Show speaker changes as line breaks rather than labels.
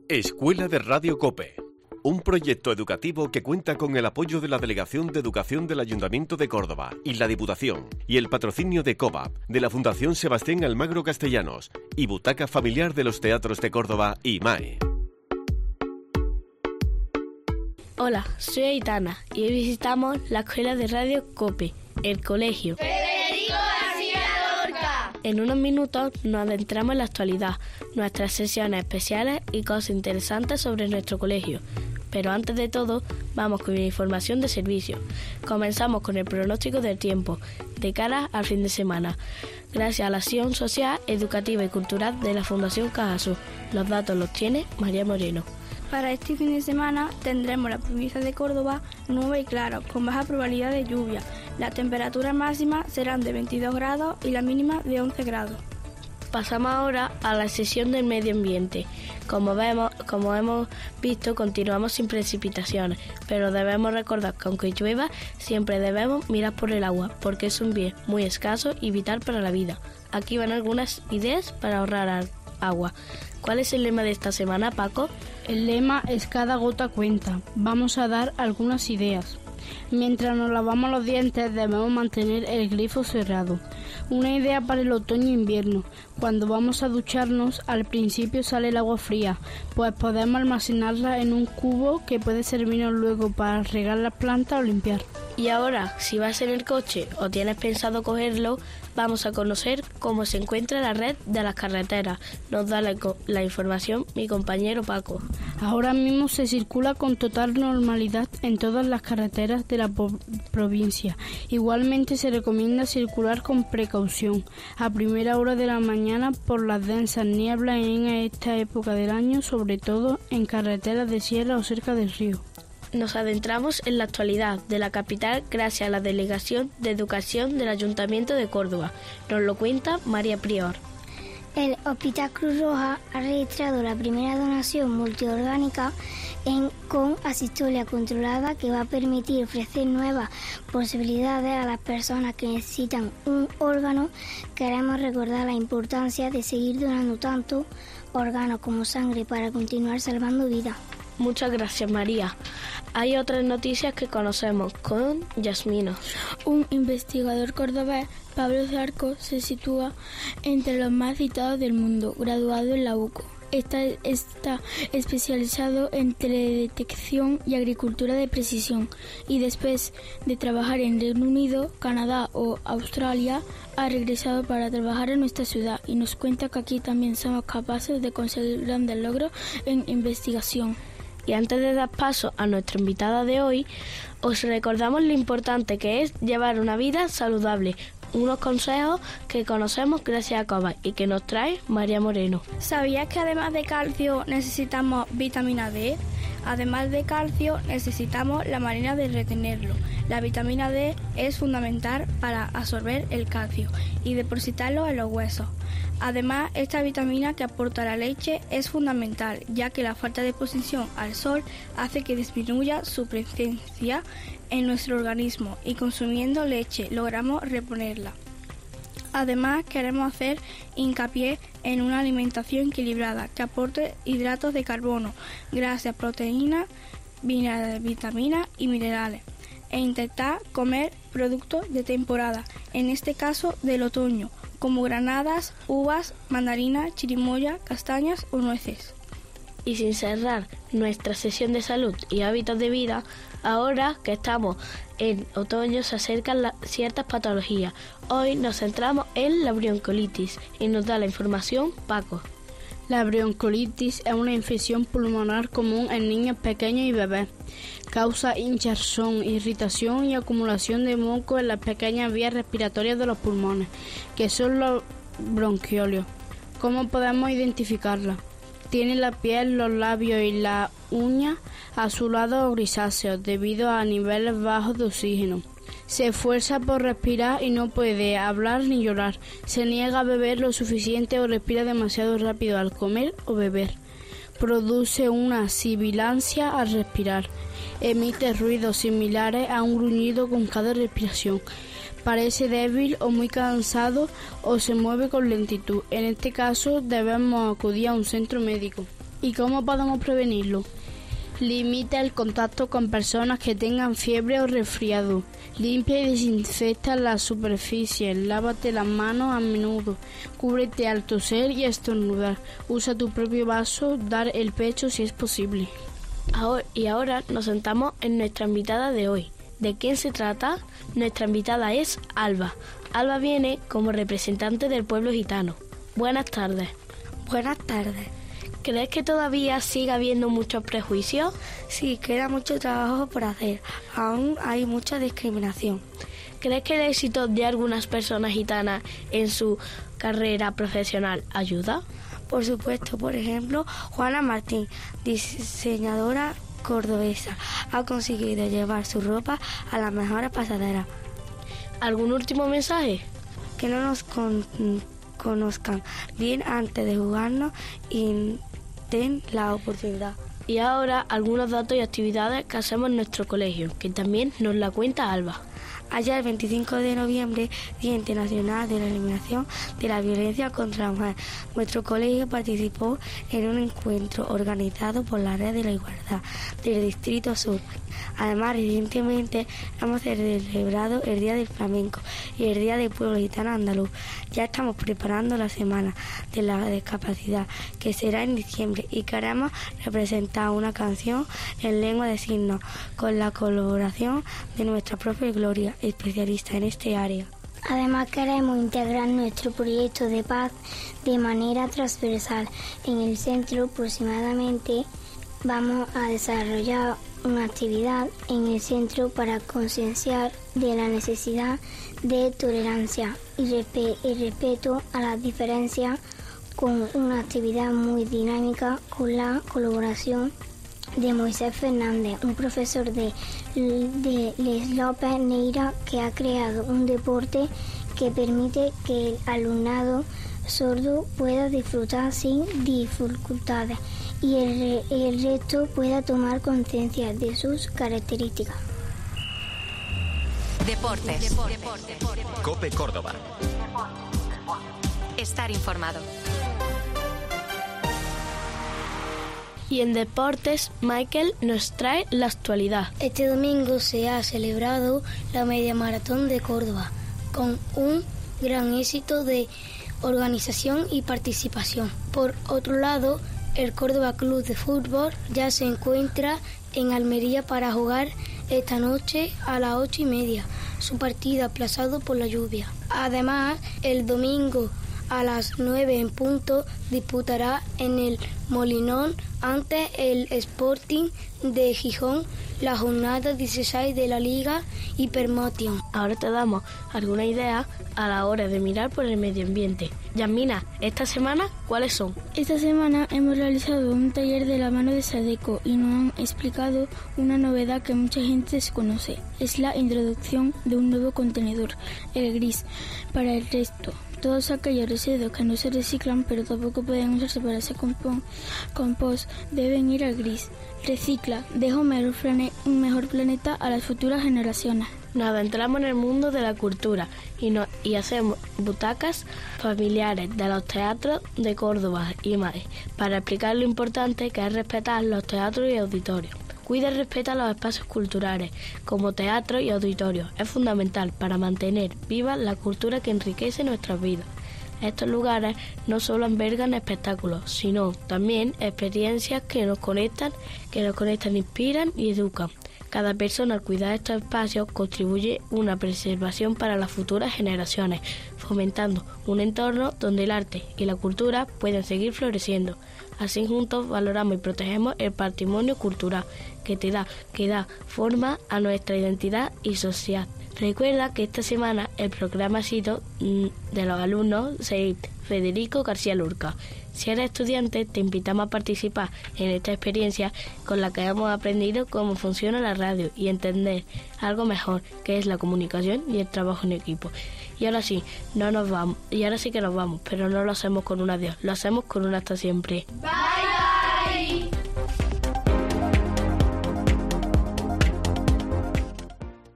Escuela de Radio COPE, un proyecto educativo que cuenta con el apoyo de la Delegación de Educación del Ayuntamiento de Córdoba y la Diputación, y el patrocinio de COVAP, de la Fundación Sebastián Almagro Castellanos, y Butaca Familiar de los Teatros de Córdoba y MAE.
Hola, soy Aitana y hoy visitamos la Escuela de Radio COPE, el colegio
Federico García Lorca.
En unos minutos nos adentramos en la actualidad, nuestras sesiones especiales y cosas interesantes sobre nuestro colegio. Pero antes de todo, vamos con una información de servicio. Comenzamos con el pronóstico del tiempo, de cara al fin de semana. Gracias a la acción social, educativa y cultural de la Fundación Cajasur. Los datos los tiene María Moreno.
Para este fin de semana tendremos la provincia de Córdoba nubes y claros, con baja probabilidad de lluvia. Las temperaturas máximas serán de 22 grados y la mínima de 11 grados.
Pasamos ahora a la sesión del medio ambiente. Como hemos visto, continuamos sin precipitaciones, pero debemos recordar que aunque llueva, siempre debemos mirar por el agua, porque es un bien muy escaso y vital para la vida. Aquí van algunas ideas para ahorrar agua. ¿Cuál es el lema de esta semana, Paco?
El lema es cada gota cuenta. Vamos a dar algunas ideas. Mientras nos lavamos los dientes debemos mantener el grifo cerrado. Una idea para el otoño e invierno. Cuando vamos a ducharnos, al principio sale el agua fría, pues podemos almacenarla en un cubo que puede servirnos luego para regar las plantas o limpiar.
Y ahora, si vas en el coche o tienes pensado cogerlo, vamos a conocer cómo se encuentra la red de las carreteras. Nos da la información mi compañero Paco.
Ahora mismo se circula con total normalidad en todas las carreteras de la provincia. Igualmente se recomienda circular con precaución a primera hora de la mañana por las densas nieblas en esta época del año, sobre todo en carreteras de sierra o cerca del río.
Nos adentramos en la actualidad de la capital gracias a la Delegación de Educación del Ayuntamiento de Córdoba. Nos lo cuenta María Prior.
El Hospital Cruz Roja ha registrado la primera donación multiorgánica con asistolia controlada que va a permitir ofrecer nuevas posibilidades a las personas que necesitan un órgano. Queremos recordar la importancia de seguir donando tanto órganos como sangre para continuar salvando vidas.
Muchas gracias, María. Hay otras noticias que conocemos con Yasmino.
Un investigador cordobés, Pablo Zarco, se sitúa entre los más citados del mundo, graduado en la UCO. Está especializado en teledetección y agricultura de precisión y después de trabajar en Reino Unido, Canadá o Australia, ha regresado para trabajar en nuestra ciudad y nos cuenta que aquí también somos capaces de conseguir grandes logros en investigación.
Y antes de dar paso a nuestra invitada de hoy, os recordamos lo importante que es llevar una vida saludable. Unos consejos que conocemos gracias a COVAP y que nos trae María Moreno.
¿Sabías que además de calcio necesitamos vitamina D? Además de calcio necesitamos la manera de retenerlo. La vitamina D es fundamental para absorber el calcio y depositarlo en los huesos. Además, esta vitamina que aporta la leche es fundamental, ya que la falta de exposición al sol hace que disminuya su presencia en nuestro organismo y consumiendo leche logramos reponerla. Además, queremos hacer hincapié en una alimentación equilibrada que aporte hidratos de carbono, grasas, proteínas, vitaminas y minerales, e intentar comer productos de temporada, en este caso del otoño, como granadas, uvas, mandarinas, chirimoya, castañas o nueces.
Y sin cerrar nuestra sesión de salud y hábitos de vida, ahora que estamos en otoño se acercan ciertas patologías. Hoy nos centramos en la bronquiolitis y nos da la información Paco.
La bronquiolitis es una infección pulmonar común en niños pequeños y bebés. Causa hinchazón, irritación y acumulación de moco en las pequeñas vías respiratorias de los pulmones, que son los bronquiolos. ¿Cómo podemos identificarla? Tiene la piel, los labios y las uñas azulados o grisáceos debido a niveles bajos de oxígeno. Se esfuerza por respirar y no puede hablar ni llorar. Se niega a beber lo suficiente o respira demasiado rápido al comer o beber. Produce una sibilancia al respirar. Emite ruidos similares a un gruñido con cada respiración. Parece débil o muy cansado o se mueve con lentitud. En este caso debemos acudir a un centro médico. ¿Y cómo podemos prevenirlo? Limita el contacto con personas que tengan fiebre o resfriado. Limpia y desinfecta las superficies. Lávate las manos a menudo. Cúbrete al toser y estornudar. Usa tu propio vaso. Dar el pecho si es posible.
Ahora nos sentamos en nuestra invitada de hoy. ¿De quién se trata? Nuestra invitada es Alba. Alba viene como representante del pueblo gitano. Buenas tardes.
Buenas tardes.
¿Crees que todavía sigue habiendo muchos prejuicios?
Sí, queda mucho trabajo por hacer. Aún hay mucha discriminación.
¿Crees que el éxito de algunas personas gitanas en su carrera profesional ayuda?
Por supuesto, por ejemplo, Juana Martín, diseñadora cordobesa, ha conseguido llevar su ropa a las mejores pasaderas.
¿Algún último mensaje?
Que no nos conozcan bien antes de jugarnos y den la oportunidad.
Y ahora algunos datos y actividades que hacemos en nuestro colegio, que también nos la cuenta Alba.
Ayer, el 25 de noviembre, Día Internacional de la Eliminación de la Violencia contra la Mujer, nuestro colegio participó en un encuentro organizado por la Red de la Igualdad del Distrito Sur. Además, recientemente hemos celebrado el Día del Flamenco y el Día del Pueblo Gitano Andaluz. Ya estamos preparando la Semana de la Discapacidad, que será en diciembre, y queremos representar una canción en lengua de signos con la colaboración de nuestra propia Gloria, especialista en este área.
Además, queremos integrar nuestro proyecto de paz de manera transversal. En el centro, aproximadamente, vamos a desarrollar una actividad en el centro para concienciar de la necesidad de tolerancia y respeto a las diferencias, con una actividad muy dinámica con la colaboración de Moisés Fernández, un profesor de Les López Neira, que ha creado un deporte que permite que el alumnado sordo pueda disfrutar sin dificultades y el resto pueda tomar conciencia de sus características.
Deportes.
COPE Córdoba.
Estar informado.
Y en deportes, Michael nos trae la actualidad.
Este domingo se ha celebrado la Media Maratón de Córdoba, con un gran éxito de organización y participación. Por otro lado, el Córdoba Club de Fútbol ya se encuentra en Almería para jugar esta noche a las 8:30, su partido aplazado por la lluvia. Además, el domingo a las 9 en punto disputará en el Molinón ante el Sporting de Gijón la jornada 16 de la Liga Hypermotion.
Ahora te damos alguna idea a la hora de mirar por el medio ambiente. Yasmina, ¿esta semana cuáles son?
Esta semana hemos realizado un taller de la mano de Sadeco y nos han explicado una novedad que mucha gente desconoce. Es la introducción de un nuevo contenedor, el gris, para el resto. Todos aquellos residuos que no se reciclan pero tampoco pueden usarse para hacer compost deben ir al gris. Recicla, deja un mejor planeta a las futuras generaciones.
Nos adentramos en el mundo de la cultura y hacemos butacas familiares de los teatros de Córdoba y más, para explicar lo importante que es respetar los teatros y auditorios. Cuida y respeta los espacios culturales, como teatro y auditorios. Es fundamental para mantener viva la cultura que enriquece nuestras vidas. Estos lugares no solo albergan espectáculos, sino también experiencias que nos conectan, inspiran y educan. Cada persona al cuidar estos espacios contribuye una preservación para las futuras generaciones, fomentando un entorno donde el arte y la cultura pueden seguir floreciendo. Así juntos valoramos y protegemos el patrimonio cultural que da forma a nuestra identidad y sociedad. Recuerda que esta semana el programa ha sido de los alumnos Federico García Lorca. Si eres estudiante, te invitamos a participar en esta experiencia con la que hemos aprendido cómo funciona la radio y entender algo mejor, que es la comunicación y el trabajo en equipo. Y ahora sí, que nos vamos, pero no lo hacemos con un adiós, lo hacemos con un hasta siempre.
Bye.